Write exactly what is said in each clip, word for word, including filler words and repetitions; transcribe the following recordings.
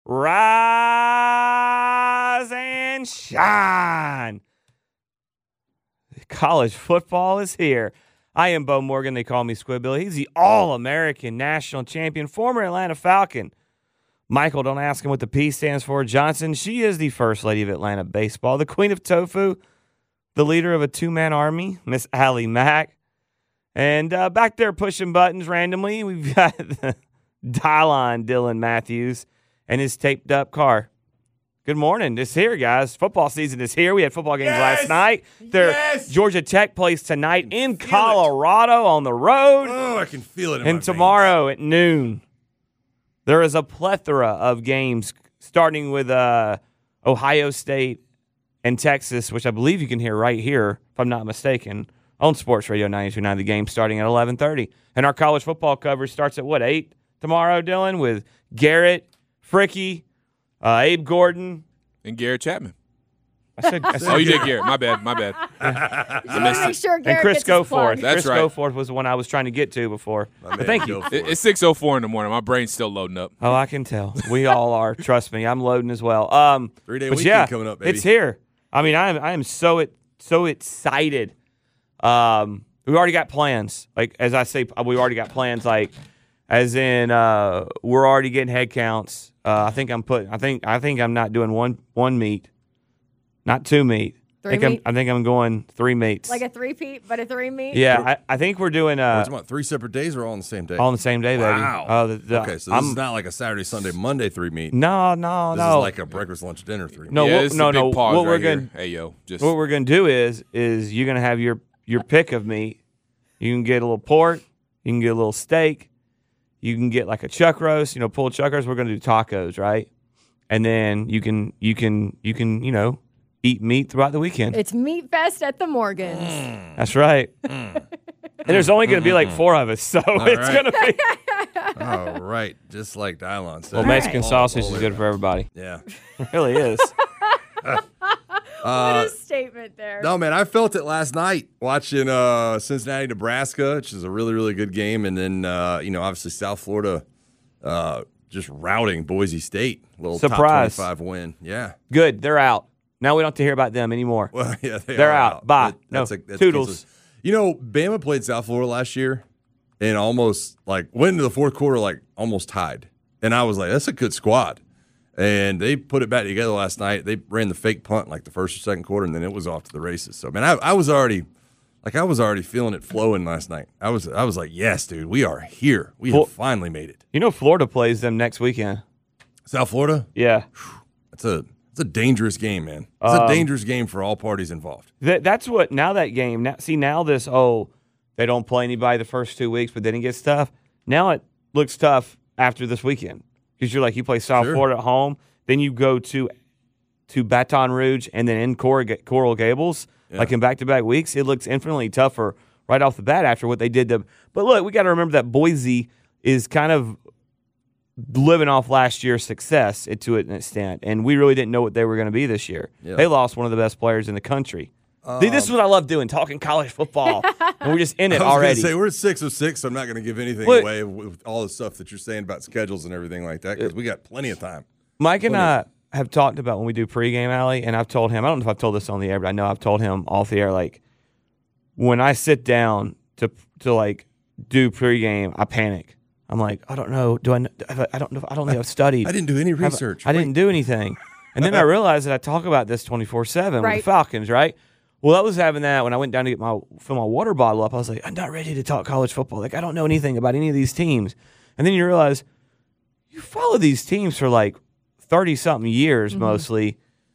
rise and shine. College football is here. I am Bo Morgan. They call me Squidbilly. He's the All-American National Champion, former Atlanta Falcon. Michael, don't ask him what the P stands for. Johnson, she is the First Lady of Atlanta baseball, the Queen of Tofu, the leader of a two-man army, Miss Allie Mack. And uh, back there pushing buttons randomly, we've got the Dylon Dylan Matthews and his taped-up car. Good morning. It's here, guys. Football season is here. We had football games yes! last night. There, yes! Georgia Tech plays tonight in Colorado it. on the road. Oh, I can feel it in And my tomorrow veins. at noon, there is a plethora of games, starting with uh, Ohio State and Texas, which I believe you can hear right here, if I'm not mistaken, on Sports Radio ninety-two point nine. The game starting at eleven thirty. And our college football coverage starts at, what, eight tomorrow, Dylan, with Garrett, Fricky, Uh, Abe Gordon. And Garrett Chapman. I said, I said oh, you did Garrett. My bad. My bad. I make sure Garrett and Chris gets his plug. Goforth. That's Chris right. Goforth was the one I was trying to get to before. But thank you. It, it's six oh four in the morning. My brain's still loading up. Oh, I can tell. We all are. Trust me. I'm loading as well. Um, Three-day but weekend yeah, coming up, baby. It's here. I mean, I am I am so it, so excited. Um, we already got plans. Like, as I say, we already got plans, like, as in uh, we're already getting head counts. Uh, I think I'm put. I think I think I'm not doing one one meet, not two meet. Three I think meet? I'm I think I'm going three meets. Like a three-peat, but a three-meet? Yeah, I, I think we're doing We're uh, talking about three separate days or all on the same day? all on the same day, baby. Wow. Oh, the, the, okay, so this I'm, is not like a Saturday, Sunday, Monday three meet. no, no, This no. is like a breakfast, lunch, dinner three meet. No, yeah, what- this is no, a big no. pause What we're right here. gonna Hey, yo. Just what we're gonna do is is you're gonna have your your pick of meat. You can get a little pork. You can get a little steak. You can get like a chuck roast. You know, pulled chuck roast. We're gonna do tacos, right? And then you can you can you can you know eat meat throughout the weekend. It's Meat Fest at the Morgans. That's right. And there's only gonna be like four of us, so it's right. gonna be. All right, just like Dylon said. Well, Mexican All- sausage all is in. good for everybody. Yeah. It really is. What Uh, a statement there. No, man, I felt it last night watching uh, Cincinnati, Nebraska, which is a really, really good game. And then, uh, you know, obviously South Florida uh, just routing Boise State. Little Surprise. top twenty-five win. Yeah. Good. They're out. Now we don't have to hear about them anymore. Well, yeah, they They're are out. Bye. That- No. that's a- that's Toodles. Kansas. You know, Bama played South Florida last year and almost, like, went into the fourth quarter, like, almost tied. And I was like, that's a good squad. And they put it back together last night. They ran the fake punt like the first or second quarter, and then it was off to the races. So, man, I, I was already, like, I was already feeling it flowing last night. I was, I was like, yes, dude, we are here. We Well- have finally made it. You know, Florida plays them next weekend. South Florida, Yeah. it's a, it's a dangerous game, man. It's Um, a dangerous game for all parties involved. That, that's what, now that game, now, see, now this, oh, they don't play anybody the first two weeks, but then it gets tough. Now it looks tough after this weekend because you're like, you play South Sure. Florida at home, then you go to to Baton Rouge and then in Cor- Coral Gables, Yeah. like in back-to-back weeks. It looks infinitely tougher right off the bat after what they did to. But look, we got to remember that Boise is kind of living off last year's success to an extent, and we really didn't know what they were going to be this year. Yeah. They lost one of the best players in the country. See, this is what I love doing, talking college football, and we're just in it I was already. Gonna say we're at six of six. So I'm not going to give anything Look- away with all the stuff that you're saying about schedules and everything like that because we got plenty of time. Mike and Plenty. I have talked about when we do pregame, Allie, and I've told him, I don't know if I've told this on the air, but I know I've told him off the air, like, when I sit down to, to like, do pregame, I panic. I'm like, I don't know. Do I, kn- have I I don't know. I don't think I've studied. I didn't do any Have I- research. I didn't do anything. And then I realized that I talk about this twenty-four seven with Right. the Falcons, right? Well, I was having that when I went down to get my fill my water bottle up. I was like, I'm not ready to talk college football. Like, I don't know anything about any of these teams. And then you realize you follow these teams for like thirty something years mostly.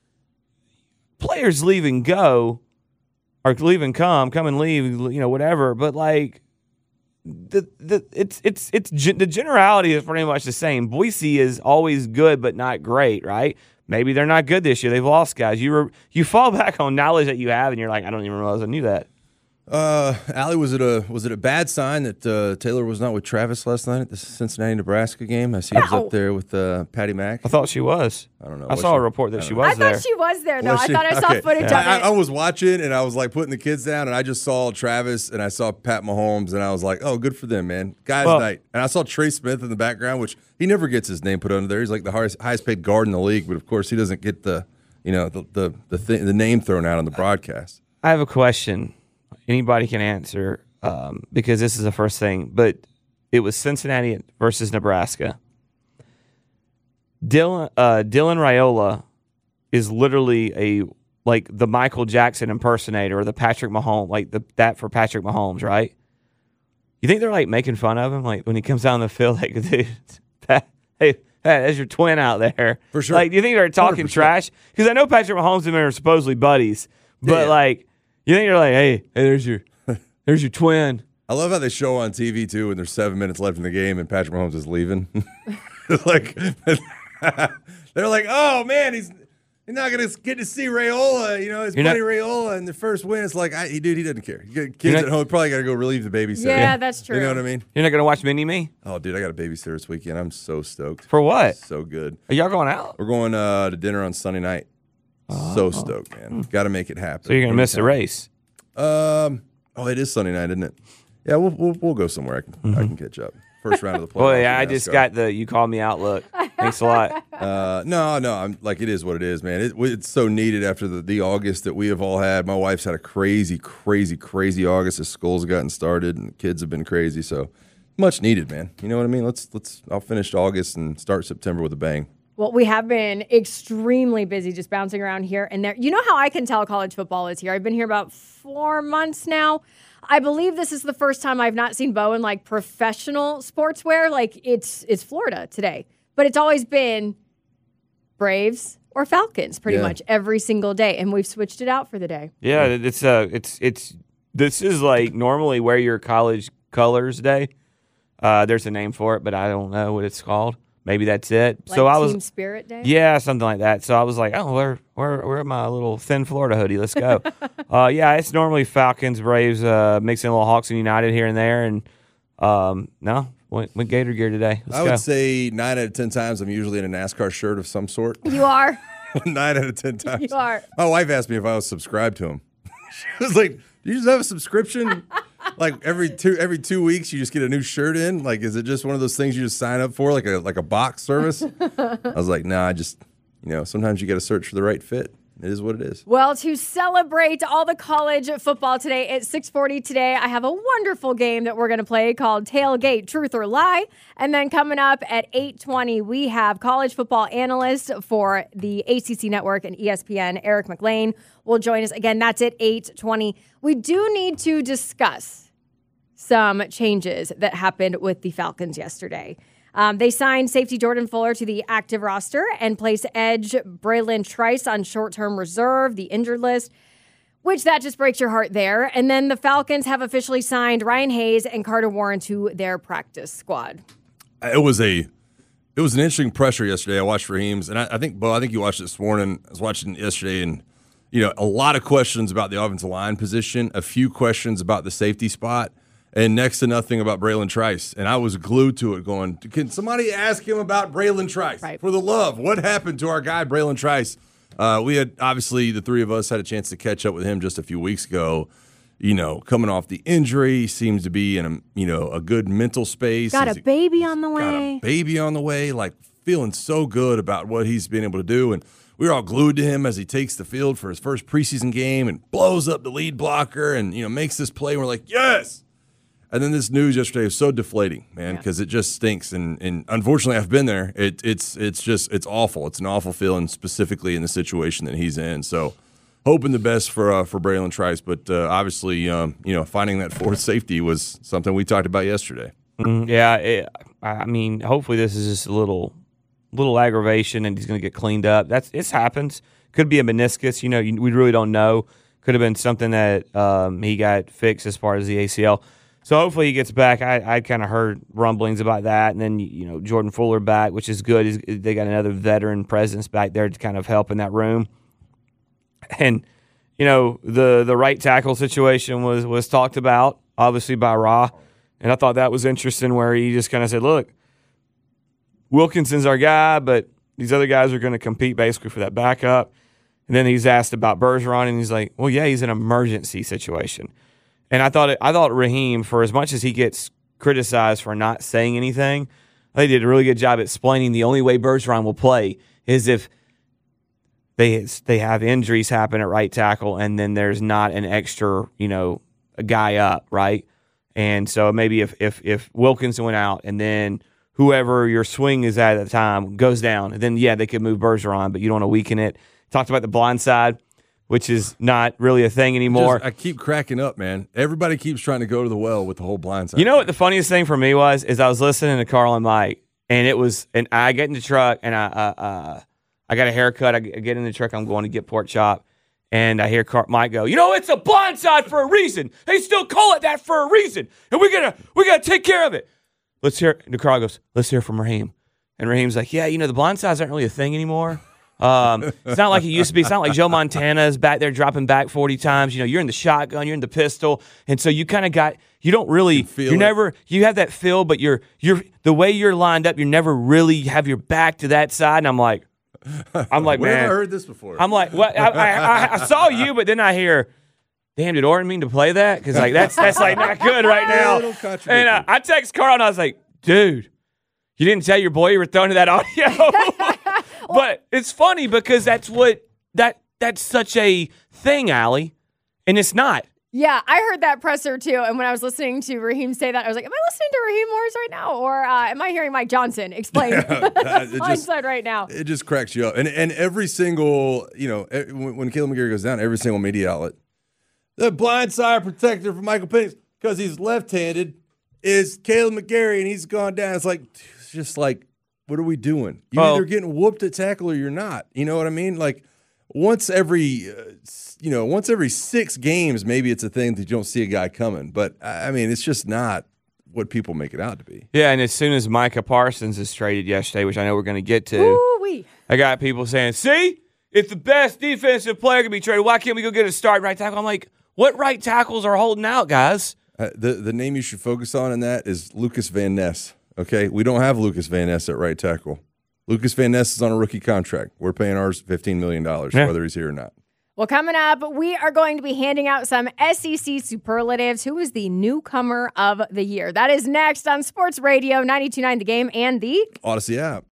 Players leave and go, or leave and come, come and leave, you know, whatever. But like, the the it's it's it's gen- the generality is pretty much the same. Boise is always good but not great, right? Maybe they're not good this year. They've lost guys. You were you fall back on knowledge that you have, and you're like, I don't even realize I knew that. Uh, Allie, was it a was it a bad sign that uh, Taylor was not with Travis last night at the Cincinnati Nebraska game? I see he was No. up there with uh, Patty Mack. I thought she was. I don't know. I Was saw she? a report that I she don't was I there. thought she was there, though. Was I she? thought I saw Okay. footage I, of I, it. I was watching and I was like putting the kids down, and I just saw Travis and I saw Pat Mahomes, and I was like, "Oh, good for them, man, guys' Well- night." And I saw Trey Smith in the background, which he never gets his name put under there. He's like the highest, highest paid guard in the league, but of course he doesn't get the, you know, the the the, thing, the name thrown out on the broadcast. I have a question. Anybody can answer um, because this is the first thing, but it was Cincinnati versus Nebraska. Dylan uh, Dylan Raiola is literally a like the Michael Jackson impersonator or the Patrick Mahomes, like the that for Patrick Mahomes, right? You think they're like making fun of him, like when he comes down the field, like, dude, Pat, hey, Pat, there's your twin out there, For sure. Like, do you think they're talking one hundred percent. trash? Because I know Patrick Mahomes and them are supposedly buddies, but Yeah. like, you think they're like, hey, hey, there's your, there's your twin. I love how they show on T V too when there's seven minutes left in the game and Patrick Mahomes is leaving. It's like they're like, "Oh man, he's he's not gonna get to see Raiola." You know, his You're buddy not- Raiola in the first win. It's like, I, he, dude, he doesn't care. You got You're kids not- at home, probably got to go relieve the babysitter. Yeah, that's true. You know what I mean? You're not gonna watch Mini Me Oh, dude, I got a babysitter this weekend. I'm so stoked. for what? So good. Are y'all going out? We're going uh, to dinner on Sunday night. So stoked, man. Got to make it happen. Oh. So you're gonna miss the Anytime. race. Um. Oh, it is Sunday night, isn't it? Yeah, we'll we'll, we'll go somewhere. I can I can catch up. First round of the playoffs. Well, yeah, in I just NASCAR. got the you called me out look. Thanks a lot. Uh, no, no, I'm like it is what it is, man. It, it's so needed after the, the August that we have all had. My wife's had a crazy, crazy, crazy August as school's gotten started and the kids have been crazy. So much needed, man. You know what I mean? Let's let's. I'll finish August and start September with a bang. Well, we have been extremely busy just bouncing around here and there. You know how I can tell college football is here? I've been here about four months now. I believe this is the first time I've not seen Bo in like professional sportswear. Like it's it's Florida today, but it's always been Braves or Falcons pretty Yeah. much every single day, and we've switched it out for the day. Yeah, it's uh, it's it's this is like normally wear your college colors day. Uh, there's a name for it, but I don't know what it's called. Maybe that's it. Like so I was Team Spirit Day. Yeah, something like that. So I was like, oh, where, where, where my little thin Florida hoodie? Let's go. uh, yeah, it's normally Falcons, Braves, uh, mixing a little Hawks and United here and there. And um, no, went, went Gator gear today. Let's I go. would say nine out of ten times I'm usually in a NASCAR shirt of some sort. You are. nine out of ten times. You are. My wife asked me if I was subscribed to him. She was like, "Do you just have a subscription? Like every two every two weeks, you just get a new shirt in? Like, is it just one of those things you just sign up for, like a like a box service?" I was like, "Nah, I just, you know, sometimes you got to search for the right fit. It is what it is." Well, to celebrate all the college football today at six forty today, I have a wonderful game that we're going to play called Tailgate Truth or Lie. And then coming up at eight twenty, we have college football analyst for the A C C Network and E S P N, Eric McLean, will join us. Again, that's at eight twenty. We do need to discuss some changes that happened with the Falcons yesterday. Um, they signed safety Jordan Fuller to the active roster and placed edge Braylon Trice on short-term reserve, the injured list, which that just breaks your heart there. And then the Falcons have officially signed Ryan Hayes and Carter Warren to their practice squad. It was a, it was an interesting pressure yesterday. I watched Raheem's, and I, I think, Bo, I think you watched it this morning. I was watching it yesterday, and you know, a lot of questions about the offensive line position, a few questions about the safety spot, and next to nothing about Braylon Trice. And I was glued to it going, can somebody ask him about Braylon Trice? Right. For the love, what happened to our guy, Braylon Trice? Uh, we had, obviously, the three of us had a chance to catch up with him just a few weeks ago. You know, coming off the injury, seems to be in a, you know, a good mental space. Got He's a baby on the got a way. baby on the way, like feeling so good about what he's been able to do. And we were all glued to him as he takes the field for his first preseason game and blows up the lead blocker and, you know, makes this play. And we're like, yes. And then this news yesterday was so deflating, man, because it just stinks. And, and unfortunately, I've been there. It, it's it's just it's awful. It's an awful feeling, specifically in the situation that he's in. So, hoping the best for uh, for Braylon Trice, but uh, obviously, um, you know, finding that fourth safety was something we talked about yesterday. Mm, yeah, it, I mean, hopefully this is just a little, little aggravation, and he's going to get cleaned up. That's it happens. Could be a meniscus. You know, you, we really don't know. Could have been something that um, he got fixed as far as the A C L. So hopefully he gets back. I, I kind of heard rumblings about that, and then you know Jordan Fuller back, which is good. He's, they got another veteran presence back there to kind of help in that room. And you know, the the right tackle situation was was talked about, obviously by Ra, and I thought that was interesting where he just kind of said, look, Wilkinson's our guy, but these other guys are going to compete basically for that backup. And then he's asked about Bergeron, and he's like, well, yeah, he's an emergency situation. And I thought it, I thought Raheem, for as much as he gets criticized for not saying anything, they did a really good job explaining the only way Bergeron will play is if they they have injuries happen at right tackle, and then there's not an extra, you know, a guy up, right? And so maybe if if if Wilkinson went out, and then whoever your swing is at at the time goes down, and then yeah, they could move Bergeron, but you don't want to weaken it. Talked about the blind side, which is not really a thing anymore. Just, I keep cracking up, man. Everybody keeps trying to go to the well with the whole blind side. You know what the funniest thing for me was is I was listening to Carl and Mike, and it was, and I get in the truck, and I uh, uh, I got a haircut. I get in the truck. I'm going to get pork chop, and I hear Carl, Mike go, you know, it's a blind side for a reason. They still call it that for a reason, and we gotta we gotta take care of it. Let's hear. And Carl goes, let's hear from Raheem, and Raheem's like, yeah, you know, the blind sides aren't really a thing anymore. Um, it's not like it used to be. It's not like Joe Montana is back there dropping back forty times. You know, you're in the shotgun, you're in the pistol, and so you kind of got. You don't really. You feel you're it. never. You have that feel, but you're you're the way you're lined up. You never really have your back to that side. And I'm like, I'm like, Where man. have I heard this before? I'm like, what? I, I, I, I saw you, but then I hear, damn, did Orton mean to play that? Because like that's that's like not good right now. Little contradiction. And uh, I text Carl and I was like, dude, you didn't tell your boy you were throwing to that audio. But it's funny because that's what that that's such a thing, Allie, and it's not. Yeah, I heard that presser too. And when I was listening to Raheem say that, I was like, am I listening to Raheem Morris right now? Or uh, am I hearing Mike Johnson explain it just- blindside right now? It just cracks you up. And and every single, you know, e- when, when Caleb McGarry goes down, every single media outlet, the blind side protector for Michael Penix, because he's left-handed, is Caleb McGarry, and he's gone down. It's like, it's just like, what are we doing? You're Well- either getting whooped at tackle or you're not. You know what I mean? Like, once every, uh, s- you know, once every six games, maybe it's a thing that you don't see a guy coming. But, I I mean, it's just not what people make it out to be. Yeah, and as soon as Micah Parsons is traded yesterday, which I know we're going to get to, Ooh-wee. I got people saying, see, if the best defensive player can be traded, why can't we go get a starting right tackle? I'm like, what right tackles are holding out, guys? Uh, the the name you should focus on in that is Lucas Van Ness. Okay, we don't have Lucas Van Ness at right tackle. Lucas Van Ness is on a rookie contract. We're paying ours fifteen million dollars, Yeah. whether he's here or not. Well, coming up, we are going to be handing out some S E C superlatives. Who is the newcomer of the year? That is next on Sports Radio ninety-two point nine The Game and the Odyssey app.